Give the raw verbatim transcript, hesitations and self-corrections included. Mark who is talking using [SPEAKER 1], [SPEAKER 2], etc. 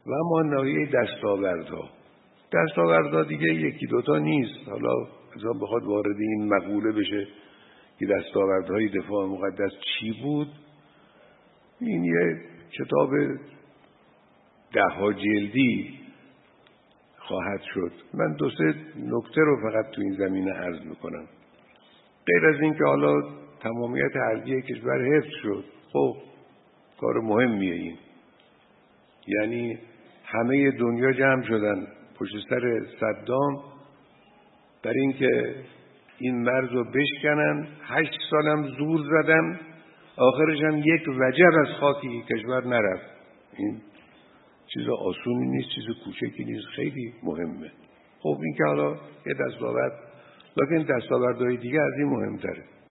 [SPEAKER 1] و اما ناحیه دستاوردها دستاوردها دیگه یکی دوتا نیست. حالا مثلا بخواد وارد این مقوله بشه که دستاوردهای دفاع مقدس چی بود، این یه کتاب ده ها جلدی خواهد شد. من دو سه نکته رو فقط تو این زمینه عرض میکنم. غیر از این که حالا تمامیت ارضی کشور حفظ شد، خب کار مهمیه این، یعنی همه دنیا جمع شدن پشت سر صدام برای اینکه این مرز رو بشکنن. هشت سالم زور زدن، آخرش هم یک وجب از خاکی کشور نرفت. این چیز آسونی نیست، چیز کوچکی نیست، خیلی مهمه. خب این که حالا یه دستاورد، لیکن دستاوردهای دیگه از این مهمتره.